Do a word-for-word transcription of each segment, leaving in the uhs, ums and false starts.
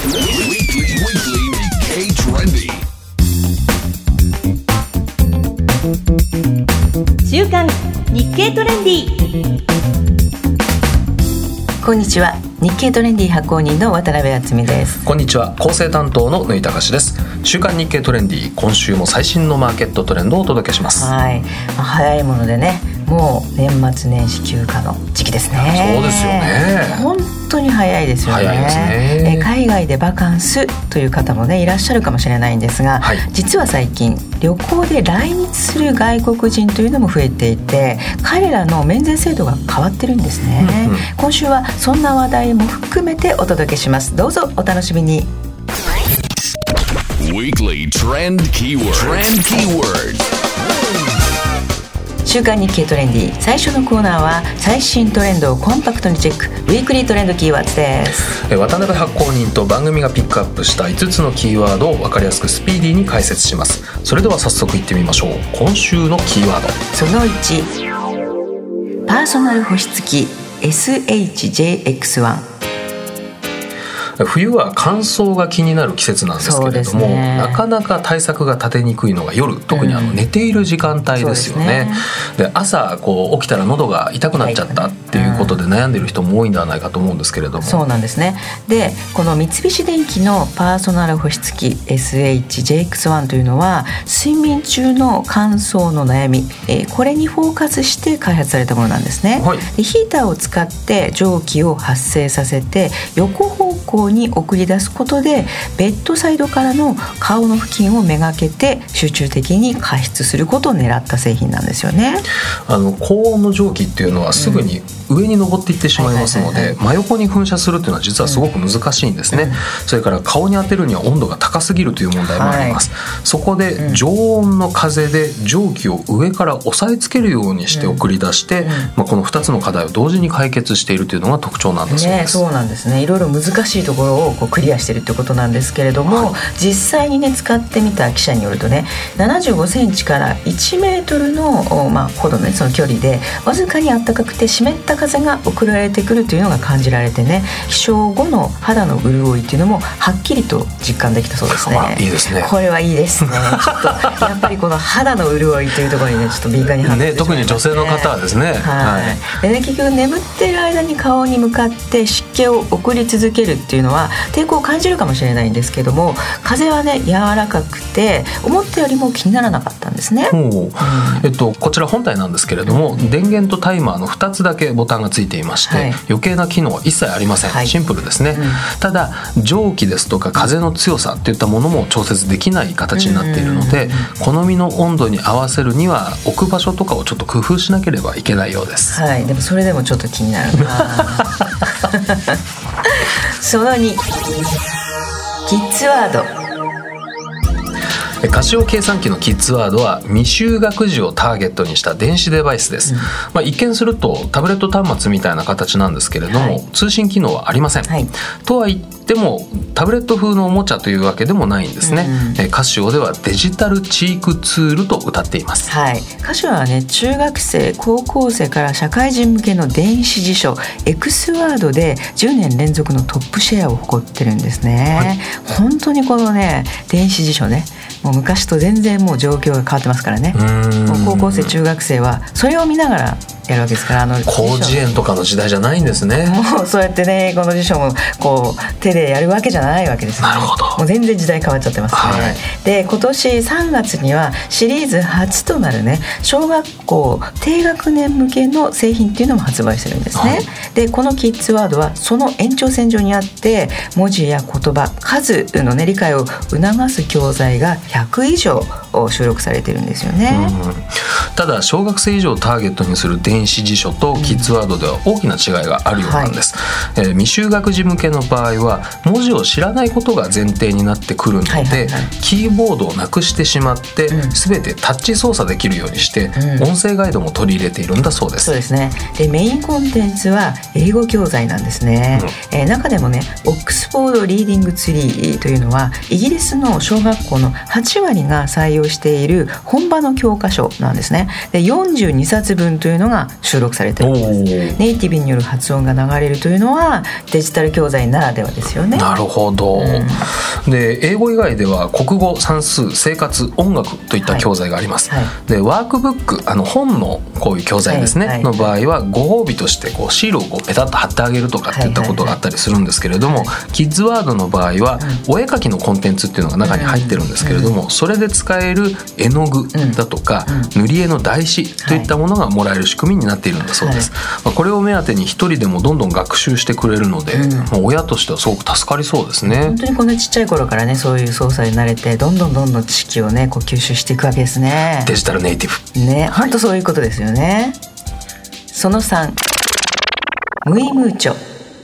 週刊日経トレンディ。 こんにちは、日経トレンディ発行人の渡辺敦美です。 こんにちは、構成担当の縫田隆です。週刊日経トレンディ、今週も最新のマーケットトレンドをお届けします。 はい、まあ、早いものでね、もう年末年始休暇の時期ですね。 そうですよね。 本当に早いですよね。 早いですね。 え海外でバカンスという方もねいらっしゃるかもしれないんですが、はい、実は最近旅行で来日する外国人というのも増えていて、彼らの免税制度が変わってるんですね、うんうん、今週はそんな話題も含めてお届けします。どうぞお楽しみに。 Weekly Trend Keyword Trend Keyword 週刊日経トレンディ、最初のコーナーは最新トレンドをコンパクトにチェック、ウィークリートレンドキーワードです。 渡辺発行人と番組がピックアップしたいつつのキーワードを分かりやすくスピーディーに解説します。それでは早速いってみましょう。今週のキーワード、 そのいち、パーソナル保湿器 エスエイチジェーエックスワン。 冬は乾燥が気になる季節なんですけれども、ね、なかなか対策が立てにくいのが夜、特にあの寝ている時間帯ですよね、うん、で朝こう起きたら喉が痛くなっちゃったっていうことで悩んでいる人も多いんではないかと思うんですけれども、 そうなんですね。でこの三菱電機のパーソナル保湿器 エスエイチジェーエックスワン というのは睡眠中の乾燥の悩み、えー、これにフォーカスして開発されたものなんですね、はい、でヒーターを使って蒸気を発生させて横方向に送り出すことでベッドサイドからの顔の付近をめがけて集中的に加湿することを狙った製品なんですよね。 あの高温の蒸気っていうのはすぐに上に上っていってしまいますので、真横に噴射するっていうのは実はすごく難しいんですね、うん、それから顔に当てるには温度が高すぎるという問題もあります、はい、そこで常温の風で蒸気を上から押さえつけるようにして送り出して、うんうんまあ、このふたつの課題を同時に解決しているというのが特徴なんだそうです、 ね、そうなんですね。いろいろ難しいところをこうクリアしているということなんですけれども、はい、実際にね使ってみた記者によるとね、ななじゅうごセンチからいちメートルの、まあ、ほどの、ね、その距離でわずかに暖かくて湿った風が送られてくるというのが感じられてね、起床後の肌の潤いというのもはっきりと実感できたそうですね。 いいですね。 これはいいですね。ちょっとやっぱりこの肌の潤いというところにねちょっと敏感に反応してしまいますね。 ね、特に女性の方はですね、はいはい、でね結局眠っている間に顔に向かって湿気を送り続けるっていうのは抵抗を感じるかもしれないんですけども、風はね柔らかくて思ったよりも気にならなかったんですね、うんえっと、こちら本体なんですけれども、うん、電源とタイマーのふたつだけボタンがついていまして、はい、余計な機能は一切ありません、はい、シンプルですね、うん、ただ蒸気ですとか風の強さといったものも調節できない形になっているので、好みの温度に合わせるには置く場所とかをちょっと工夫しなければいけないようです、 はい、でもそれでもちょっと気になるなそのに、キッズワード。 カシオ計算機のキッズワードは未就学児をターゲットにした電子デバイスです、うんまあ、一見するとタブレット端末みたいな形なんですけれども、はい、通信機能はありません、はい、とは言ってもタブレット風のおもちゃというわけでもないんですね、うん、カシオではデジタルチークツールと謳っています、 はい、カシオはね中学生高校生から社会人向けの電子辞書 X ワードでじゅうねん連続のトップシェアを誇ってるんですね、はい、本当にこのね電子辞書ねもう昔と全然もう状況が変わってますからね。もう高校生中学生はそれを見ながらやるわけですから、あの広辞苑とかの時代じゃないんですね。 もうそうやってねこの辞書もこう手でやるわけじゃないわけです、ね、 なるほど。 もう全然時代変わっちゃってますね、はい、で今年さんがつにはシリーズ初となるね小学校低学年向けの製品っていうのも発売してるんですね、はい、でこのキッズワードはその延長線上にあって文字や言葉数の、ね、理解を促す教材がひゃくいじょう収録されてるんですよね、 うん、ただ小学生以上をターゲットにする電子辞書とキッズワードでは大きな違いがあるようなんです、はいえー、未就学児向けの場合は文字を知らないことが前提になってくるので、はいはいはい、キーボードをなくしてしまって、うん、全てタッチ操作できるようにして、うん、音声ガイドも取り入れているんだそうです。 そうですね。でメインコンテンツは英語教材なんですね、うんえー、中でもねオックスフォードリーディングツリーというのはイギリスの小学校のはちわりが採用している本場の教科書なんですね。でよんじゅうにさつぶんというのが収録されているんです。ネイティブによる発音が流れるというのはデジタル教材ならではですですよね。 なるほど、うん、で英語以外では国語、算数、生活、音楽といった教材があります、はいはい、でワークブック、あの本のこういう教材ですね、はいはい、の場合はご褒美としてこうシールをこうペタッと貼ってあげるとかっていったことがあったりするんですけれども、はいはいはい、キッズワードの場合はお絵描きのコンテンツっていうのが中に入ってるんですけれども、うん、それで使える絵の具だとか、うん、塗り絵の台紙といったものがもらえる仕組みになっているんだそうです、はい、まあ、これを目当てに一人でもどんどん学習してくれるので、うん、まあ、親としてはすごく助かりそうですね。 本当にこのちっちゃい頃からね、そういう操作に慣れてどんどんどんどん知識をねこう吸収していくわけですね。 デジタルネイティブね、本当そういうことですよね。そのさん、ムイムーチョ。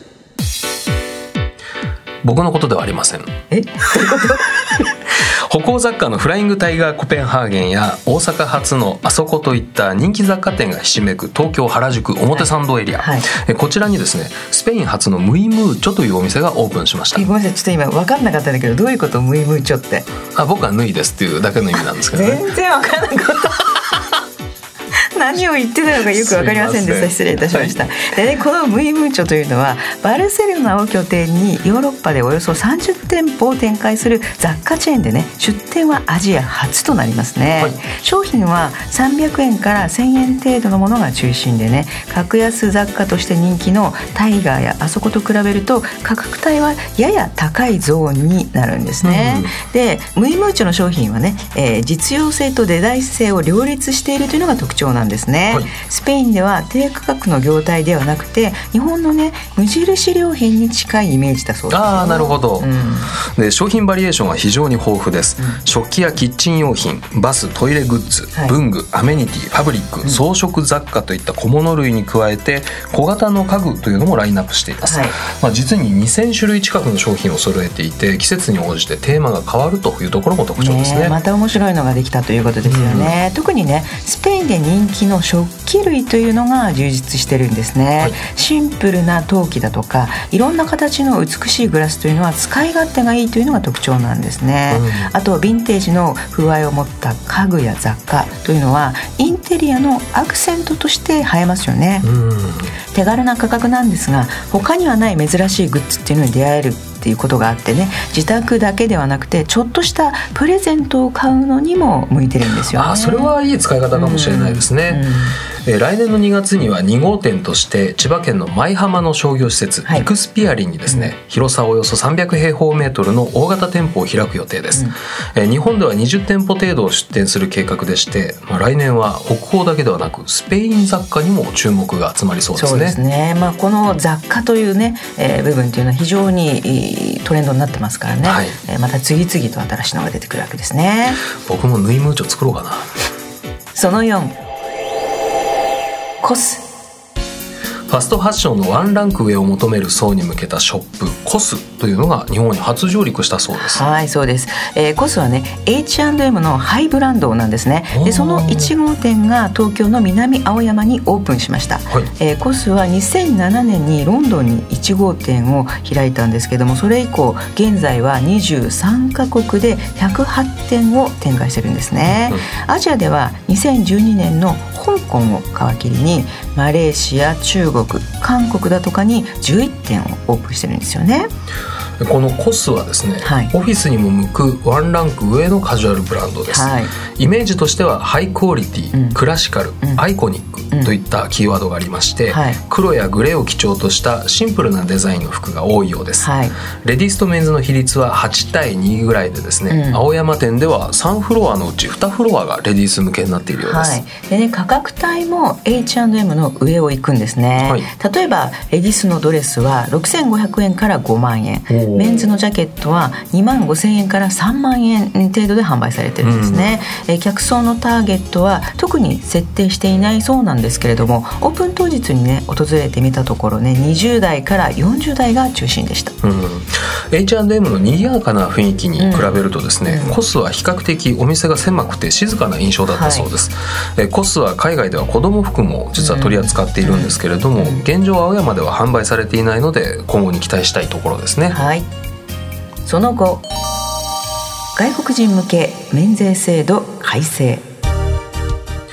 僕のことではありません。 え、どういうこと歩行雑貨のフライングタイガーコペンハーゲンや大阪発のあそこといった人気雑貨店がひしめく東京原宿表参道エリア、はいはい、こちらにですねスペイン発のムイムーチョというお店がオープンしました。 ごめんなさい、ちょっと今分かんなかったんだけど、どういうこと、ムイムーチョって。 あ、僕は縫いですっていうだけの意味なんですけどね。 全然分かんなかった何を言ってたのかよく分かりませんでした。失礼いたしました、はい、でね、このムイムーチョというのはバルセロナを拠点にヨーロッパでおよそさんじゅってんぽを展開する雑貨チェーンでね、出店はアジア初となりますね、はい、商品はさんびゃくえんからせんえん程度のものが中心でね、格安雑貨として人気のタイガーやあそこと比べると価格帯はやや高いゾーンになるんですね、うん、でムイムーチョの商品はね、えー、実用性とデザイン性を両立しているというのが特徴なんですね、はい、スペインでは低価格の業態ではなくて日本のね無印良品に近いイメージだそうです。 ああ、なるほど、うん、で商品バリエーションは非常に豊富です、うん、食器やキッチン用品、バス、トイレグッズ、はい、文具、アメニティ、ファブリック、うん、装飾雑貨といった小物類に加えて小型の家具というのもラインナップしています、はい、まあ、実ににせんしゅるい近くの商品を揃えていて季節に応じてテーマが変わるというところも特徴ですね。 ね、また面白いのができたということですよね、うん、特にねスペインで人気の食器類というのが充実してるんですね、はい、シンプルな陶器だとかいろんな形の美しいグラスというのは使い勝手がいいというのが特徴なんですね、うん、あとヴィンテージの風合いを持った家具や雑貨というのはインテリアのアクセントとして映えますよね、うん、手軽な価格なんですが他にはない珍しいグッズっていうのに出会えるっていうことがあってね、自宅だけではなくてちょっとしたプレゼントを買うのにも向いてるんですよね。 あ、それはいい使い方かもしれないですね、うんうん、え来年のにがつにはにごうてんとして千葉県の舞浜の商業施設、はい、エクスピアリにですね、うん、広さおよそさんびゃくへいほうメートルの大型店舗を開く予定です、うん、え日本ではにじゅってんぽ程度を出店する計画でして、まあ、来年は北欧だけではなくスペイン雑貨にも注目が集まりそうですね。 そうですね、まあ、この雑貨というね、えー、部分というのは非常にトレンドになってますからね、はい、えー、また次々と新しいのが出てくるわけですね。 僕もヌイムーチョ作ろうかな。 そのよん、コス。 ファストファッションのワンランク上を求める層に向けたショップコスというのが日本に初上陸したそうです。 はい、そうです、えー、コスはね エイチアンドエム のハイブランドなんですね。でそのいちごうてんが東京の南青山にオープンしました、はい、えー、コスはにせんななねんにロンドンにいちごうてんを開いたんですけども、それ以降現在はにじゅうさんかこくでひゃくはちてんを展開してるんですね、うん、アジアではにせんじゅうにねんの香港を皮切りにマレーシア、中国、韓国だとかにじゅういってんをオープンしてるんですよね。 このコスはですね、はい、オフィスにも向くワンランク上のカジュアルブランドです、はい、イメージとしてはハイクオリティ、うん、クラシカル、うん、アイコニックといったキーワードがありまして、うん、はい、黒やグレーを基調としたシンプルなデザインの服が多いようです、はい、レディースとメンズの比率ははちたいにぐらいでですね、うん、青山店ではさんフロアのうちにフロアがレディース向けになっているようです、はい、でね、価格帯も エイチアンドエム の上を行くんですね、はい、例えばレディースのドレスはろくせんごひゃくえんからごまんえん、メンズのジャケットはにまんごせんえんからさんまんえん程度で販売されてるんですね、うん、え客層のターゲットは特に設定していないそうなんですけれども、オープン当日にね訪れてみたところねにじゅうだいからよんじゅうだいが中心でした、うん、エイチアンドエム の賑やかな雰囲気に比べるとですね、うん、コスは比較的お店が狭くて静かな印象だったそうです、はい、えコスは海外では子供服も実は取り扱っているんですけれども、うん、現状青山では販売されていないので今後に期待したいところですね。 はい、その後、外国人向け免税制度改正。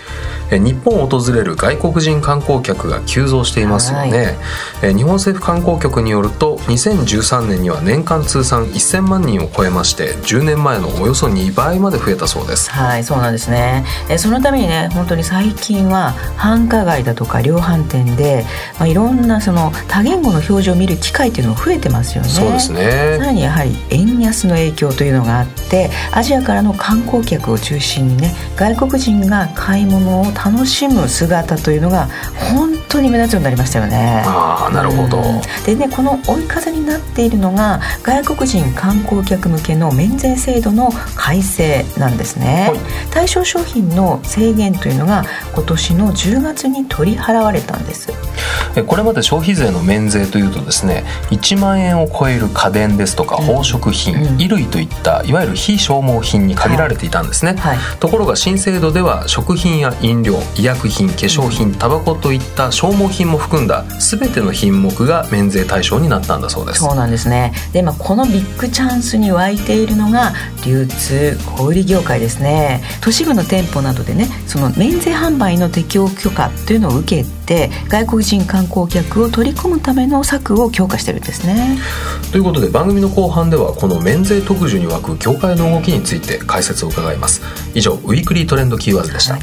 日本を訪れる外国人観光客が急増していますよね。はい、日本政府観光局によるとにせんじゅうさんねんには年間通算せんまんにんを超えまして、じゅうねんまえのおよそにばいまで増えたそうです。 はい、そうなんですね。えそのためにね、本当に最近は繁華街だとか量販店で、まあ、いろんなその多言語の表示を見る機会っていうのも増えてますよね。 そうですね。 さらにやはり円安の影響というのがあって、アジアからの観光客を中心にね、外国人が買い物を楽しむ姿というのが本当に目立つようになりましたよね。 ああ、なるほど。 でね、この追い風になっているのが外国人観光客向けの免税制度の改正なんですね。はい、対象商品の制限というのが今年のじゅうがつに取り払われたんです。 これまで消費税の免税というとですね、いちまんえんを超える家電ですとか宝飾品、うん、衣類といったいわゆる非消耗品に限られていたんですね。はいはい、ところが新制度では食品や飲料、医薬品、化粧品、タバコといった消耗品も含んだ全ての品目が免税対象になったんだそうです。 そうなんですね。で、まあ、このビッグチャンスに沸いているのが流通小売業界ですね。都市部の店舗などでね、その免税販売の適用許可というのを受けて外国人観光客を取り込むための策を強化しているんですね。 ということで、番組の後半ではこの免税特需に沸く業界の動きについて解説を伺います。以上、ウィークリートレンドキーワードでした。はい、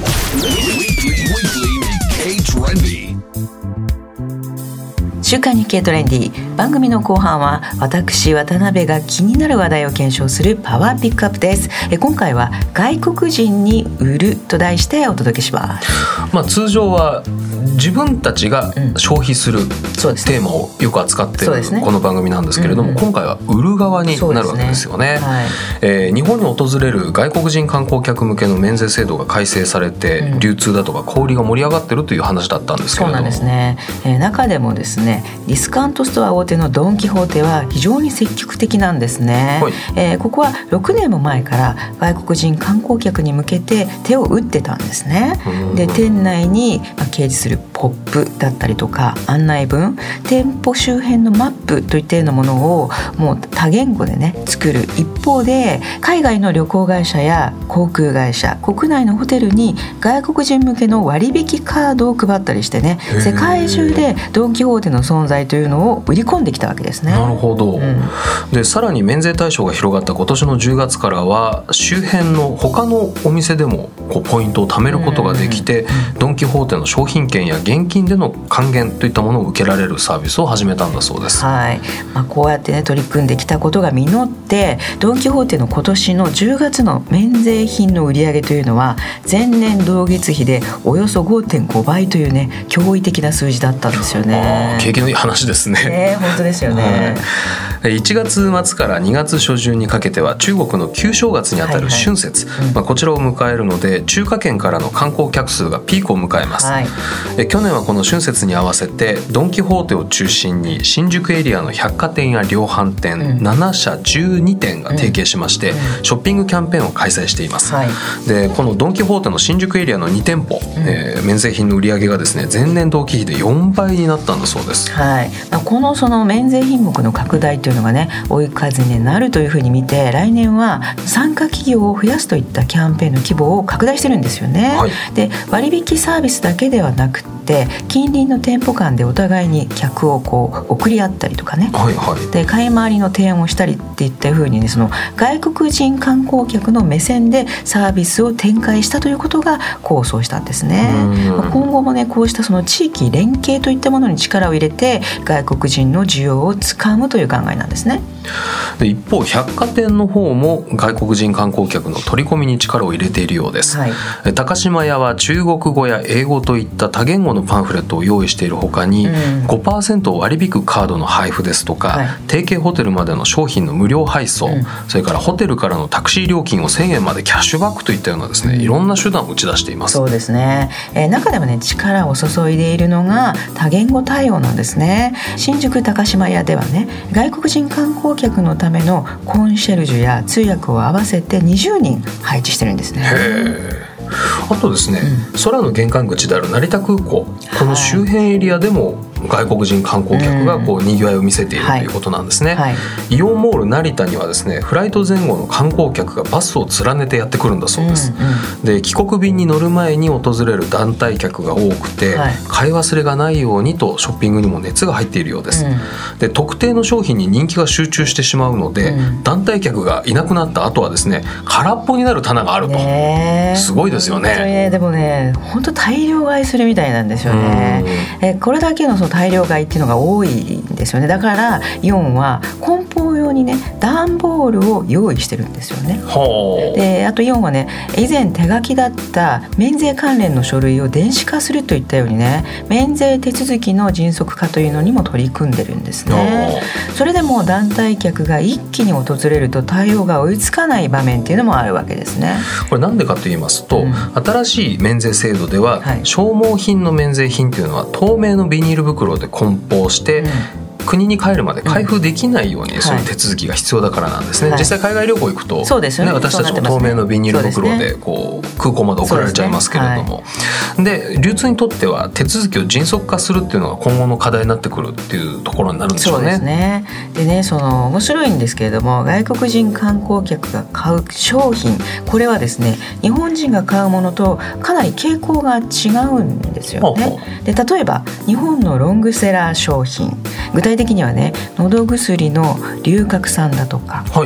週刊日経トレンディ、番組の後半は私渡辺が気になる話題を検証するパワーピックアップです。え今回は外国人に売ると題してお届けします。まあ、通常は自分たちが消費する、うん、テーマをよく扱っている、ね、この番組なんですけれども、うんうん、今回は売る側になるわけですよね。はい、えー、日本に訪れる外国人観光客向けの免税制度が改正されて、うん、流通だとか小売りが盛り上がっているという話だったんですけれども、 そうなんですね。えー、中でもですね、ディスカウントストア大手のドン・キホーテは非常に積極的なんですね。はい、えー、ここはろくねんも前から外国人観光客に向けて手を打ってたんですね。で、店内に掲示するポップだったりとか案内文、店舗周辺のマップといったようなものをもう多言語でね作る一方で、海外の旅行会社や航空会社、国内のホテルに外国人向けの割引カードを配ったりしてね、世界中でドン・キホーテの存在というのを売り込んできたわけですね。 なるほど。うん、で、さらに免税対象が広がった今年のじゅうがつからは周辺の他のお店でもこうポイントを貯めることができて、ドン・キホーテの商品券や現金での還元といったものを受けられるサービスを始めたんだそうです。 はい、まあ、こうやってね取り組んできたことが実って、ドン・キホーテの今年のじゅうがつの免税品の売り上げというのは前年同月比でおよそ ごてんごばいというね驚異的な数字だったんですよね。 景気のいい話ですね。 ね、本当ですよね。 はい、いちがつまつからにがつしょじゅんにかけては中国の旧正月にあたる春節、はいはい、まあ、こちらを迎えるので中華圏からの観光客数がピークを迎えます。はい、え去年はこの春節に合わせてドン・キホーテを中心に新宿エリアの百貨店や量販店、うん、ななしゃじゅうにてんが提携しまして、うん、ショッピングキャンペーンを開催しています。はい、でこのドン・キホーテの新宿エリアのにてんぽ、うん、えー、免税品の売り上げがですね前年同期比でよんばいになったんだそうです。 はい、まあ、このその免税品目の拡大というのがね追い風になるというふうに見て、来年は参加企業を増やすといったキャンペーンの規模を拡大してるんですよね。はい、で割引サービスだけではなくて近隣の店舗間でお互いに客をこう送り合ったりとかね、はいはい、で買い回りの提案をしたりっていった風にね、その外国人観光客の目線でサービスを展開したということが構想したんですね。今後もねこうしたその地域連携といったものに力を入れて外国人の需要をつかむという考えなんですね。 で一方百貨店の方も外国人観光客の取り込みに力を入れているようです。はい、高島屋は中国語や英語といった多言語のパンフレットを用意しているほかに、うん、ごパーセント を割り引くカードの配布ですとか、はい、提携ホテルまでの商品の無料配送、うん、それからホテルからのタクシー料金をせんえんまでキャッシュバックといったようなですね、いろんな手段を打ち出しています。 そうですね、えー、中でもね力を注いでいるのが多言語対応なんですね。新宿高島屋ではね外国人観光客のためのコンシェルジュや通訳を合わせてにじゅうにん配置してるんですね。 へー。あとですね、うん、空の玄関口である成田空港、この周辺エリアでも外国人観光客がこう賑わいを見せているということなんですね、はいはい、イオンモール成田にはですねフライト前後の観光客がバスを連ねてやってくるんだそうです、うんうん、で帰国便に乗る前に訪れる団体客が多くて、はい、買い忘れがないようにとショッピングにも熱が入っているようです、うん、で特定の商品に人気が集中してしまうので、うん、団体客がいなくなった後はですね空っぽになる棚があると、ね、すごいですよね。 ねでもね本当大量買いするみたいなんですよね。えこれだけのその大量買いっていうのが多いんですよね。だからイオンは梱包用にね段ボールを用意してるんですよね。であとイオンはね以前手書きだった免税関連の書類を電子化するといったようにね免税手続きの迅速化というのにも取り組んでるんですね。それでも団体客が一気に訪れると対応が追いつかない場面っていうのもあるわけですね。 これなんでかと言いますと、うん、新しい免税制度では、はい、消耗品の免税品というのは透明のビニール袋で梱包して、うん国に帰るまで開封できないようにそういう手続きが必要だからなんですね、はい、実際海外旅行行くと、 そうですよね、 私たちも透明のビニール袋でこう空港まで送られちゃいますけれども、で、ねはい、で流通にとっては手続きを迅速化するっていうのが今後の課題になってくるっていうところになるんでしょうね。 そうですね。でねその面白いんですけれども外国人観光客が買う商品これはですね日本人が買うものとかなり傾向が違うんですよね。で例えば日本のロングセラー商品具体的にはね喉薬の龍角散だとか、はい、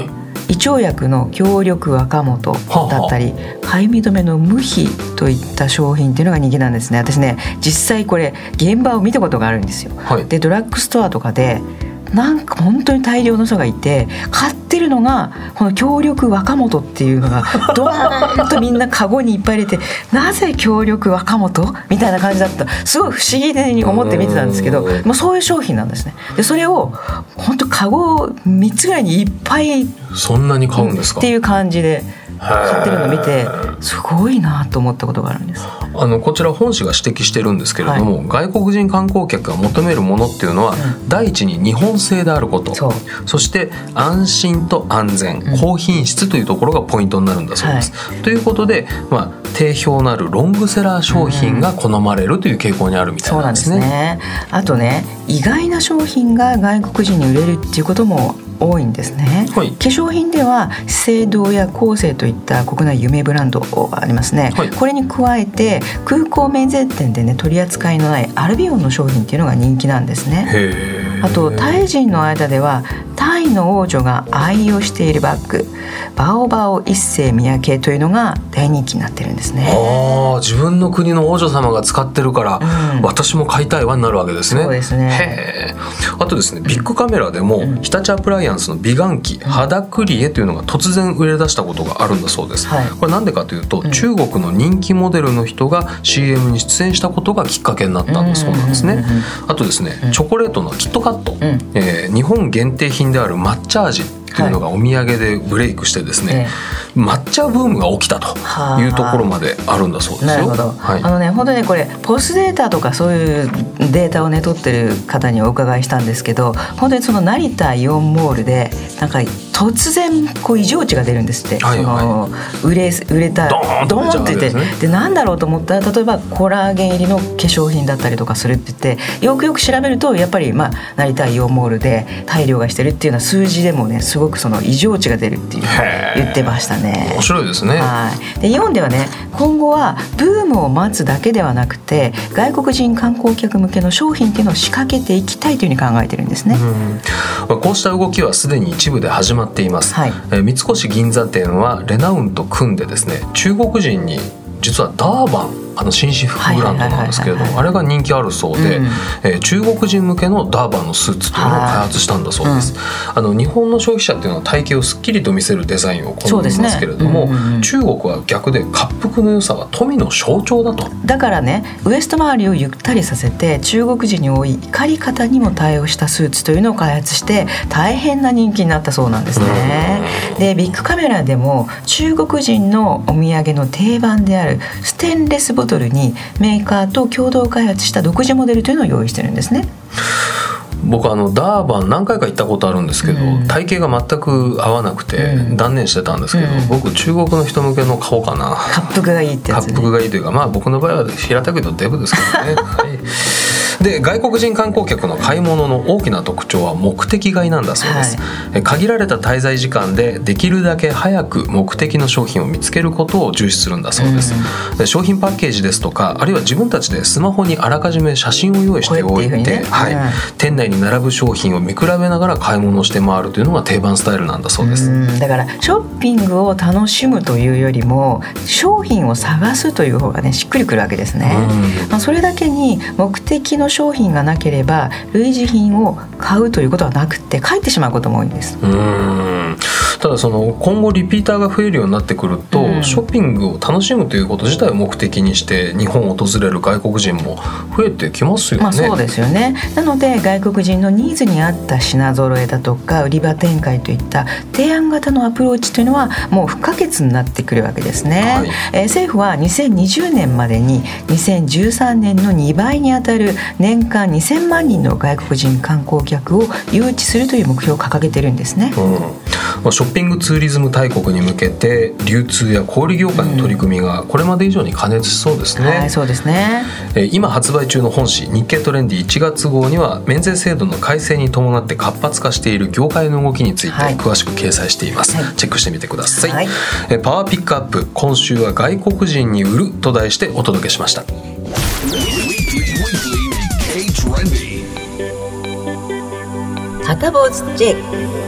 胃腸薬の強力若元だったりかゆみ止めの無比といった商品っていうのが人気なんですね。私ね実際これ現場を見たことがあるんですよ、はい、でドラッグストアとかでなんか本当に大量の人がいて買ってるのがこの強力若元っていうのがドーンとみんなカゴにいっぱい入れてなぜ強力若元みたいな感じだった。すごい不思議に思って見てたんですけどもうそういう商品なんですね。でそれを本当カゴみっつぐらいにいっぱいそんなに買うんですかっていう感じで買ってるのを見てすごいなと思ったことがあるんです。 あのこちら本誌が指摘してるんですけれども、はい、外国人観光客が求めるものっていうのは、うん、第一に日本製であること、そう、そして安心と安全、うん、高品質というところがポイントになるんだそうです、はい、ということで、まあ、定評のあるロングセラー商品が好まれるという傾向にあるみたいなんですね、うん、そうなんですね。あとね意外な商品が外国人に売れるっていうことも多いんですね、はい、化粧品では資生堂やコーセーといった国内有名ブランドがありますね、はい、これに加えて空港免税店でね取り扱いのないアルビオンの商品っていうのが人気なんですね。へー。あとタイ人の間ではタイの王女が愛用しているバッグバオバオ一世三宅というのが大人気になってるんですね。 あ自分の国の王女様が使ってるから、うん、私も買いたいわになるわけですね。 そうですね。 へー。あとですねビッグカメラでも、うん、日立アプライアンスの美顔器、うん、肌クリエというのが突然売れ出したことがあるんだそうです、はい、これなんでかというと、うん、中国の人気モデルの人が シーエム に出演したことがきっかけになったんだそうなんですね、うんうんうんうん、あとですね、うん、チョコレートのキットカット、うんえー、日本限定品である抹茶味っていうのがお土産でブレイクしてですね、はい、抹茶ブームが起きたというところまであるんだそうですよ。 なるほど、はい、あのね本当にこれポスデータとかそういうデータをね取ってる方にお伺いしたんですけど本当にその成田イオンモールでなんか突然こう異常値が出るんですって、はいはい、その売れ売れたドーンって言って、ね、でなんだろうと思ったら例えばコラーゲン入りの化粧品だったりとかするって言ってよくよく調べるとやっぱりまあ成田イオンモールで大量がしてるっていうのは数字でもねすごくその異常値が出るっていう言ってましたね。 面白いですね。 はい。でイオンではね今後はブームを待つだけではなくて外国人観光客向けの商品っていうのを仕掛けていきたいというふうに考えてるんですね。 うん、こうした動きはすでに一部で始まっています、はい、え三越銀座店はレナウンと組んでですね中国人に実はダーバンあの紳士服ブランドなんですけれどもあれが人気あるそうで、うんえー、中国人向けのダーバンのスーツというのを開発したんだそうです、うん、あの日本の消費者っていうのは体型をすっきりと見せるデザインを好みますけれども、ねうんうん、中国は逆で恰幅の良さは富の象徴だと。 だからねウエスト周りをゆったりさせて中国人に多い怒り方にも対応したスーツというのを開発して大変な人気になったそうなんですね。でビッグカメラでも中国人のお土産の定番であるステンレスボトルにメーカーと共同開発した独自モデルというのを用意してるんですね。 僕あのダーバン何回か行ったことあるんですけど、うん、体型が全く合わなくて断念してたんですけど、うん、僕中国の人向けの買おうかな。 恰幅がいいってやつね。 恰幅がいいというかまあ僕の場合は平たく言うとデブですけどね、はい、 で外国人観光客の買い物の大きな特徴は目的買いなんだそうです、はい、限られた滞在時間でできるだけ早く目的の商品を見つけることを重視するんだそうです、うん、で商品パッケージですとかあるいは自分たちでスマホにあらかじめ写真を用意しておいて、ね、はいうん、店内に並ぶ商品を見比べながら買い物をして回るというのが定番スタイルなんだそうです。 うん、だからショッピングを楽しむというよりも商品を探すという方がねしっくりくるわけですね、うん、まあ、それだけに目的の商品がなければ類似品を買うということはなくて帰ってしまうことも多いんです。 うん、ただその今後リピーターが増えるようになってくると、うん、ショッピングを楽しむということ自体を目的にして日本を訪れる外国人も増えてきますよね。 まあ、そうですよね。なので外国人のニーズに合った品揃えだとか売り場展開といった提案型のアプローチというのはもう不可欠になってくるわけですね、はい、えー、政府はにせんにじゅうねんまでににせんじゅうさんねんのにばいにあたる年間にせんまんにんの外国人観光客を誘致するという目標を掲げてるんですね、 うん、ショッピングツーリズム大国に向けて流通や小売業界の取り組みがこれまで以上に過熱しそうですね、 うん、はい、そうですね。 今発売中の本誌日経トレンディいちがつ号には免税制度の改正に伴って活発化している業界の動きについて詳しく掲載しています、はい、チェックしてみてください、はい、パワーピックアップ、今週は外国人に売ると題してお届けしました。 サタボーズ J。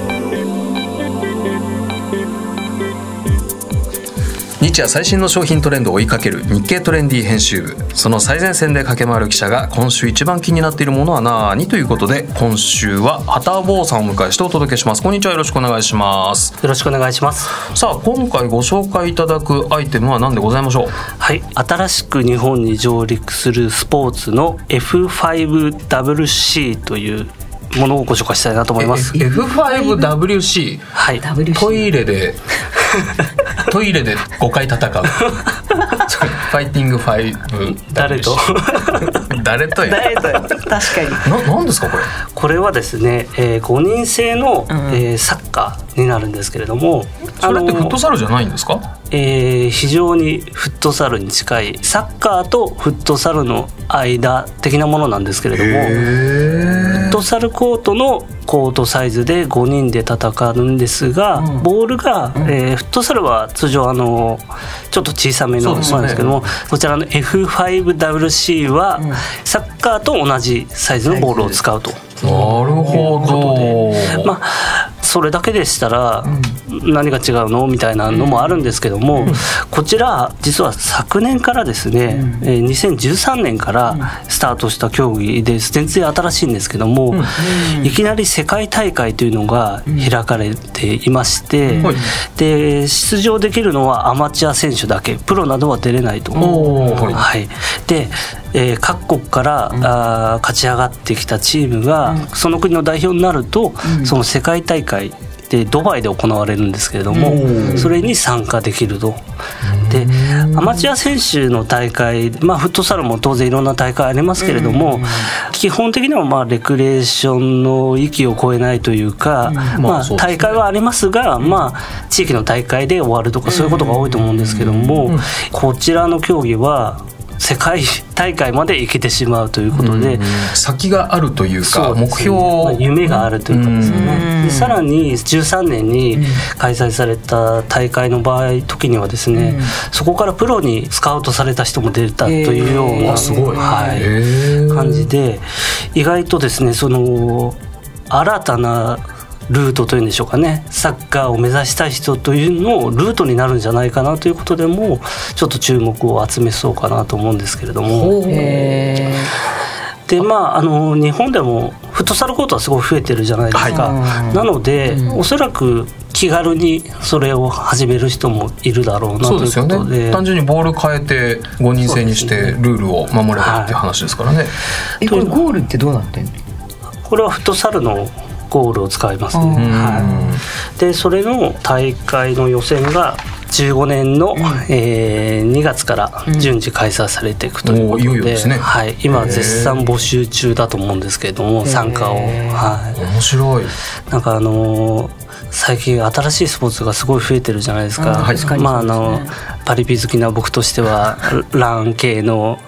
日夜最新の商品トレンドを追いかける日経トレンディ編集部、その最前線で駆け回る記者が今週一番気になっているものは何ということで、今週は畑坊さんをお迎えしてお届けします。こんにちは、よろしくお願いします。 よろしくお願いします。 さあ、今回ご紹介いただくアイテムは何でございましょう。 はい、新しく日本に上陸するスポーツの エフファイブダブリューシー というものをご紹介したいなと思います。 エフファイブダブリューシー、 はい、 トイレでトイレでごかい戦うファイティングファイブ誰と誰とや誰とや確かにな、なんですかこれ。 これはですね、えー、ごにん制の、うん、えー、サッカーになるんですけれども、 それってフットサルじゃないんですか。 えー、非常にフットサルに近いサッカーとフットサルの間的なものなんですけれども、フットサルコートのコートサイズでごにんで戦うんですが、うん、ボールが、うん、えー、フットサルは通常あのちょっと小さめのものなんですけども、こちらの エフファイブダブリューシー は、うん、サッカーと同じサイズのボールを使うと。 なるほど。 まあそれだけでしたら何が違うのみたいなのもあるんですけども、うん、こちら実は昨年からですね、うん、にせんじゅうさんねんからスタートした競技です。全然新しいんですけども、うん、いきなり世界大会というのが開かれていまして、うん、で出場できるのはアマチュア選手だけ、プロなどは出れないと、はい、でえー、各国から、うん、あ勝ち上がってきたチームが、うん、その国の代表になると、うん、その世界大会でドバイで行われるんですけれども、うん、それに参加できると。でアマチュア選手の大会、まあ、フットサルも当然いろんな大会ありますけれども、うん、基本的にはまあレクレーションの域を超えないというか、うん、まあ、大会はありますが、うん、まあ、地域の大会で終わるとかそういうことが多いと思うんですけども、うん、こちらの競技は世界大会まで行けてしまうということで、うん、 先があるというか、目標、 まあ、夢があるというかですね、でさらにじゅうさんねんに開催された大会の場合時にはですね、うん、そこからプロにスカウトされた人も出たというような、 すごい、 はい、感じで、意外とですね、その新たなルートというんでしょうかね、サッカーを目指したい人というのをルートになるんじゃないかなということでもちょっと注目を集めそうかなと思うんですけれども、へで、まあ、あの日本でもフットサルコートはすごい増えてるじゃないですか、はい、なので、うん、おそらく気軽にそれを始める人もいるだろうなということで、そうですよね、 単純にボール変えてごにん制にしてルールを守ればっていう話ですからね、はい、 えこれゴールってどうなってんの。 これはフットサルのゴールを使いますね、はい、でそれの大会の予選がじゅうごねんの、うんえー、にがつから順次開催されていくということ で,、うん、いよいよですね、はい、今絶賛募集中だと思うんですけれども、参加を、はい、 面白い。 なんかあのー、最近新しいスポーツがすごい増えてるじゃないですか、 はい、 まああのパリピ好きな僕としてはラン系の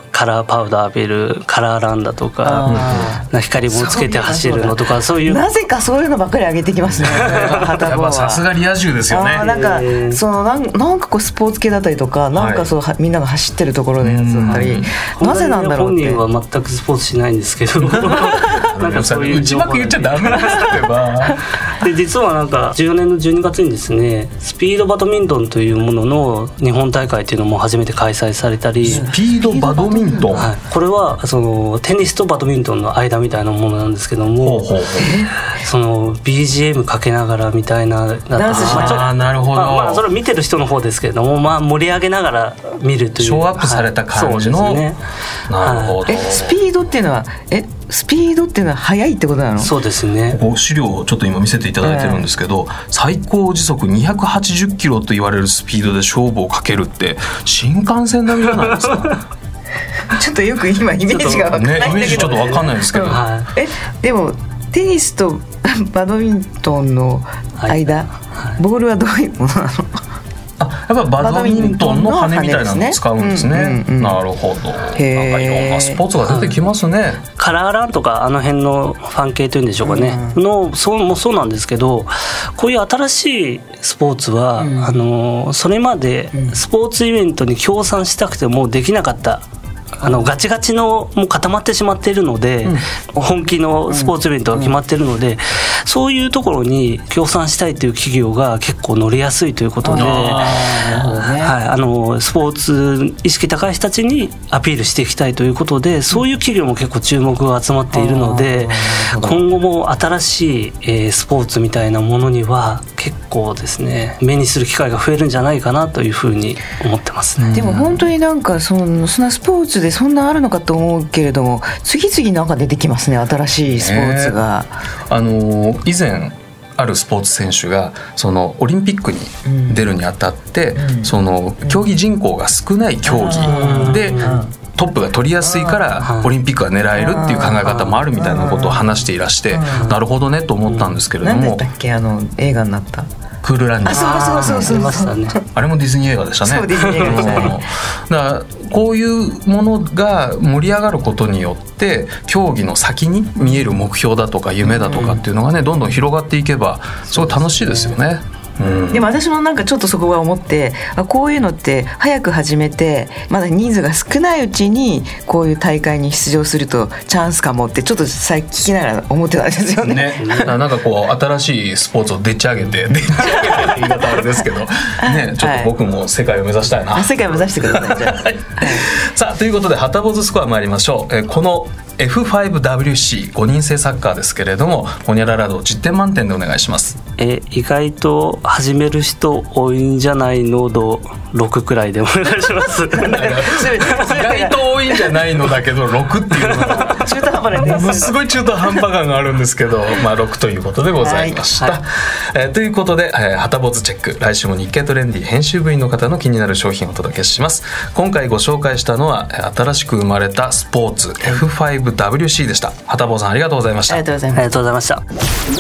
カラーパウダー浴びるカラーランだとか、な光もつけて走るのとか、そういうなぜかそういうのばっかり上げてきますねはたぼうは。 さすがリア充ですよね。 あなんかそのなんなんかこうスポーツ系だったりとか、なんかそう、はい、みんなが走ってるところのやつだったり、なぜなんだろうって。 本人は全くスポーツしないんですけどなんかそういう内幕言っちゃダメなんですで実はなんかじゅうよねんのじゅうにがつにですね、スピードバドミントンというものの日本大会っていうのも初めて開催されたり。 スピードバドミントン、 はい、これはそのテニスとバドミントンの間みたいなものなんですけども、ほうほうほう、その ビージーエム かけながらみたいなだと、 ダンスしながら、 あ、なるほど、 まあ、まあそれは見てる人の方ですけれども、まあ、盛り上げながら見るという、 ショーアップされた感じの、はい、そうですね。なるほど。 えスピードっていうのはえスピードっていうのは速いってことなの？ そうですね。 ここ資料をちょっと今見せていただいてるんですけど、えー、最高時速にひゃくはちじゅっキロと言われるスピードで勝負をかけるって新幹線並みじゃないですかちょっとよく今イメージが分かんないんだけど、ね、 イメージちょっと分かんないですけど、 はい、 えでもテニスとバドミントンの間、はいはい、ボールはどういうものなの？ あ、やっぱバドミントンの羽みたいなのを使うんですね。うんうんうん、なるほど。なんかいろんなスポーツが出てきますね。はい、 カラーランとかあの辺のファン系というんでしょうかね、うん、のそうもそうなんですけど、こういう新しいスポーツは、うん、あのそれまでスポーツイベントに協賛したくてもできなかった。あのガチガチのもう固まってしまっているので、うん、本気のスポーツイベントが決まっているので、うん、そういうところに協賛したいという企業が結構乗りやすいということで、はい、あのスポーツ意識高い人たちにアピールしていきたいということで、そういう企業も結構注目が集まっているので、今後も新しい、えー、スポーツみたいなものには結構ですね、目にする機会が増えるんじゃないかなというふうに思ってますね。 でも本当になんかそのそんなスポーツでそんなあるのかと思うけれども、次々なんか出てきますね、新しいスポーツが、 ね、あの以前あるスポーツ選手がそのオリンピックに出るにあたって、うん、その競技人口が少ない競技で、トップが取りやすいからオリンピックが狙えるっていう考え方もあるみたいなことを話していらして、なるほどねと思ったんですけれども、 何だったっけ、あの映画になったクールランニング、 あ、そうそうそうそう、 あれもディズニー映画でしたね。 そうディズニー映画でしたねだからこういうものが盛り上がることによって競技の先に見える目標だとか夢だとかっていうのがね、どんどん広がっていけばすごい楽しいですよね。うん、 でも私もなんかちょっとそこは思って、あ、こういうのって早く始めてまだ人数が少ないうちにこういう大会に出場するとチャンスかもってちょっとさっき聞きながら思ってたんですよね。 ね、なんかこう新しいスポーツをでっち上げてでっち上げてって言い方あれですけどね、ちょっと僕も世界を目指したいな、 はい、世界を目指してくださいじゃあ、はい、 さあということではたぼずスコア参りましょう。えこの エフファイブダブリューシーご 人制サッカーですけれども、ホニャララ度じゅってん満点でお願いします。 え意外と始める人多いんじゃないの度ろくくらいでお願いします意外と多いんじゃないのだけどろくっていうのが中途半端なんですすごい中途半端感があるんですけど、まあ、ろくということでございました、はいはい、えー、ということで、えー、はたぼずチェック、来週も日経トレンディ編集部員の方の気になる商品をお届けします。今回ご紹介したのは新しく生まれたスポーツ エフファイブダブリューシー でした。はたぼうさんありがとうございました。 ありがとうございました。ありがとうございました。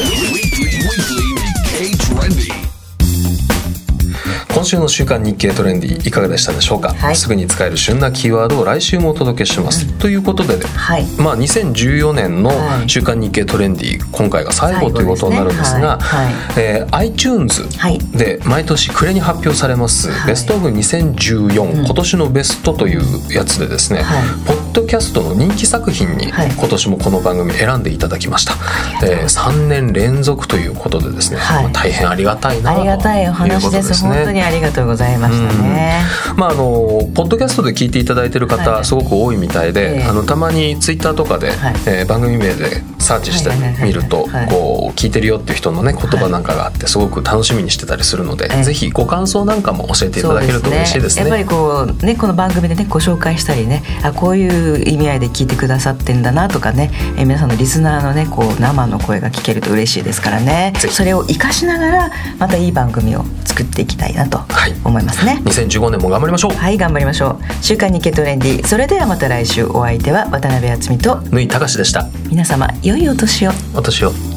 今週の週刊日経トレンディいかがでしたでしょうか、はい、すぐに使える旬なキーワードを来週もお届けします、うん、ということで、ね、はい、まあ、にせんじゅうよねんの週刊日経トレンディ今回が最後ということになるんですが、はいはい、えー、iTunes で毎年暮れに発表されます、はい、ベストオブにせんじゅうよん、うん、今年のベストというやつでですね、はい、ポッドキャストの人気作品に今年もこの番組選んでいただきました、はい、えー、さんねん連続ということでですね、はい、まあ、大変ありがたいなということですね。 ありがたいお話です。本当にありがとうございましたね、 うん、まあ、あのポッドキャストで聞いていただいている方、はい、すごく多いみたいで、えー、あのたまにツイッターとかで、はい、えー、番組名でサーチしてみると、こう聞いてるよっていう人のね言葉なんかがあってすごく楽しみにしてたりするので、はい、ぜひご感想なんかも教えていただけると嬉しいですね。 やっぱりこうね、この番組でねご紹介したりね、あ、こういう意味合いで聞いてくださってんだなとかね、えー、皆さんのリスナーのねこう生の声が聞けると嬉しいですからね。それを生かしながらまたいい番組を作っていきたいなと思いますね、はい、 にせんじゅうごねんも頑張りましょう。 はい、頑張りましょう。週刊日経トレンディ、それではまた来週。お相手は渡辺敦美と縫井隆でした。 皆様良いお年を。 お年を。